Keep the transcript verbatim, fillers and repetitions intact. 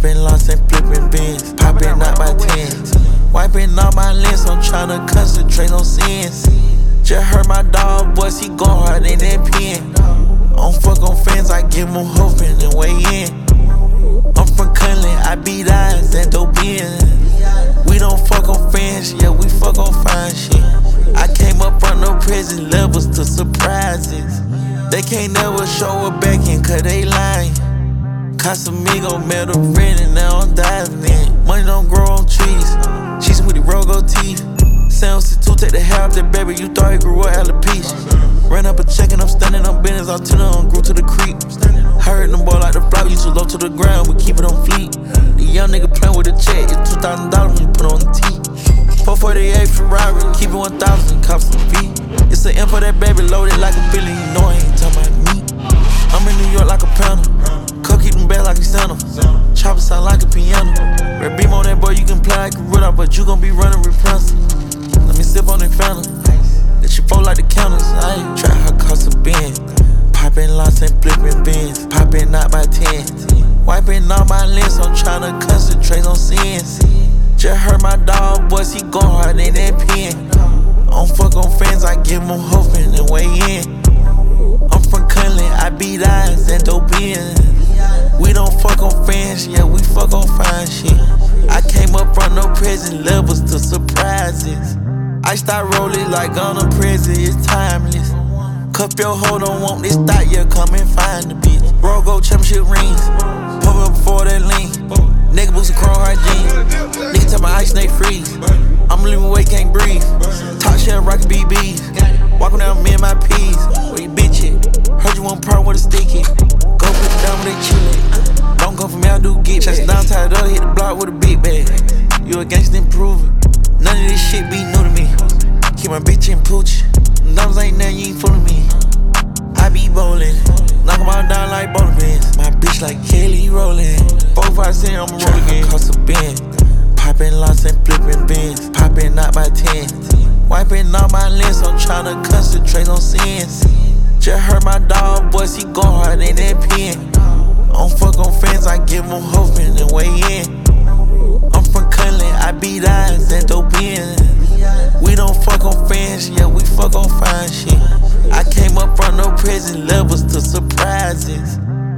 Popping lost and flipping bins, popping out by tens. Wiping all my lens, I'm tryna concentrate on sins. Just heard my dog voice, he go hard in that pen. I don't fuck on fans, I give them hope and then weigh in. I'm from Cunlin, I beat eyes and dope in. We don't fuck on fans, yeah, we fuck on fine shit. I came up from no prison levels to surprises. They can't never show a back in, cause they lying. Casamigo met a friend and now I'm diving in. Money don't grow on trees, cheesing with the Rogo teeth. seven six two, take the hair off that baby, you thought he grew up alopecia. Ran up a check and I'm standing on business, I'm turning on, grew to the creek. Heard them boy like the flower, you too low to the ground, we keep it on fleet. The young nigga playing with a check, it's two thousand dollars when you put on the T. four forty-eight Ferrari, keep it one thousand, cops some feet. It's an M for that baby, loaded like a billion, you know I ain't talking about me. I'm in New York like a panda, cook keep them bad like a Santa. Chopper sound like a piano. Red beam on that boy, you can play like a Rudolph, but you gon' be running repressor. Let me sip on that fountain, let you fold like the counters. I ain't try her cost a bin, popping lots and flipping bins, popping out by tens. Wiping all my lens, I'm tryna concentrate on sins. Just heard my dog voice, he go hard in that pen. I don't fuck on fans, I give them hope and then weigh in. I'm from Cunlin, I beat eyes and dope in. We don't fuck on fans, yeah, we fuck on fine shit. I came up from no prison levels to surprises. I start rolling like on a prison, it's timeless. Cuff your hoe, don't want this thought, yeah, come and find the bitch. Rogo championship rings, pump up before that lean. Nigga boots and chrome hard jeans. Nigga tell my ice snake freeze. I'm living away, can't breathe. Top shelf rockin' B Bs. Walking down me and my P's. Where you bitch it? Heard you want part with a sticky. Go put it down with a chili. Don't go for me, I do get chest down, tied up, hit the block with a big bag. You a gangsta, then prove it. None of this shit be new to me. Keep my bitch in pooch. Numbers ain't nothing, you ain't fooling me. I be bowling, knock 'em all down like bowling pins. My bitch like Kelly rolling. Four, five, six, I'ma roll again. Cost a bin, popping lots and flipping bins, popping out by tens. Wiping all my lens, I'm tryna concentrate on sins. Just heard my dog voice, he go hard in that pen. I don't fuck on fans, I give them hope and then weigh in. I'm from Cunlin, I beat eyes and dope in. We don't fuck on fans, yeah, we fuck on fine shit. I came up from no prison levels to surprises.